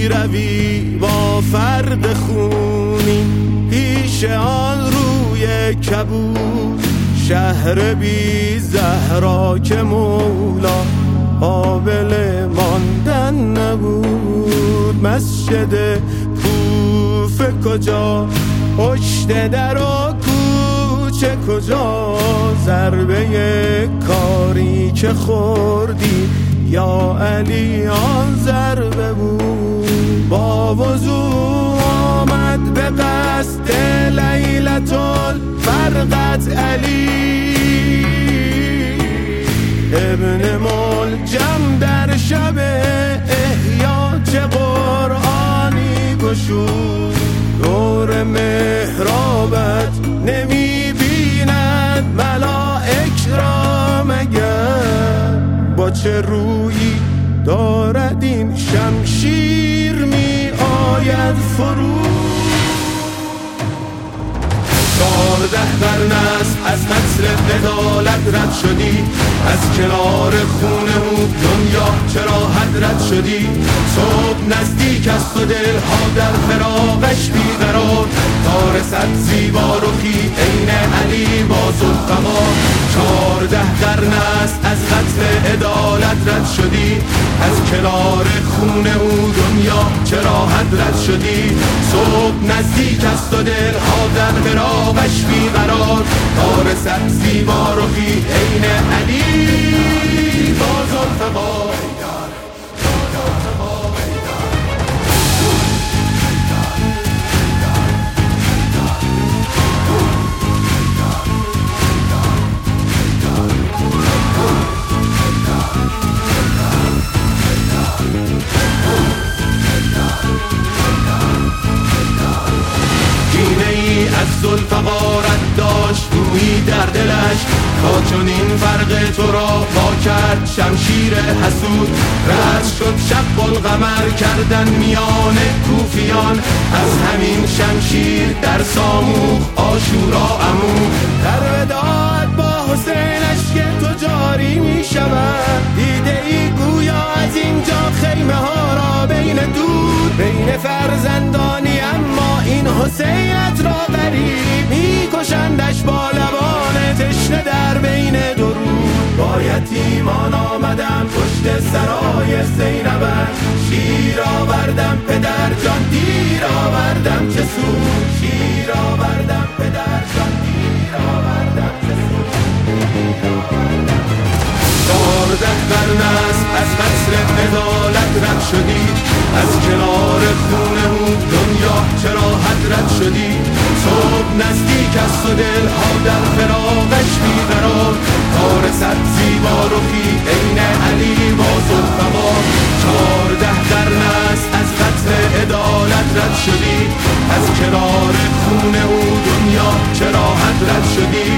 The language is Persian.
می روی با فرد خونی پیش آن روی کبود شهر بی زهرا که مولا قابل ماندن نبود. مسجد کوفه کجا، پشت در و کوچه کجا، ضربه کاری که خوردی یا علی آن ضربه بود. با وضوع آمد به قصد لیلة الفرقت علی ابن ملجم در شب احیا چه قرآنی گشود. دور محرابت نمی بیند ملائک را مگر، با چه رویی دارد این شمشیر می آید فرو. 14 قرن است از قصر عدالت رد شدی، از کنار خونه او دنیا چرا حضرت شدی. صبح نزدیک است و دلها در فراقش بیقرار، تا رسد زیبا رخی عین علی با ذوالفقار. 14 قرن است از قصر عدالت رد شدی، از کنار خونه او دنیا چرا حضرت شدی. صبح نزدیک است و دلها در فراقش بیقرار، تا رسد زیبا رخی عین علی با ذوالفقار. از ذوالفقارت داشت گویی در دلش، تا چون این فرق تو را وا کرد شمشیر حسود. رد شد شق القمر کردن میان کوفیان، از همین شمشیر در ساموخ آشورا عمو. در وداعت با حسینش که تو جاری می شود، دیده ای گویا از اینجا خیمه ها را بین دود، بین فرزندانی اما این حسینت را غریب می کشندش با لبان تشنه در بین درود. با یتیمان آمدم پشت سرای زینبش، شیر آوردم پدر جان دیر آوردم چه سود، شیر آوردم پدر جان دیر آوردم چه سود. 14 قرن است از قصر عدالت رد شدی، از کنار خونه او دنیا چرا حضرت شدی. صبح نزدیک است و دلها در فراقش بیقرار، تا رسد زیبا رخی عین علی با ذوالفقار. 14 قرن است از قصر عدالت رد شدی، از کنار خونه او دنیا چرا حضرت شدی.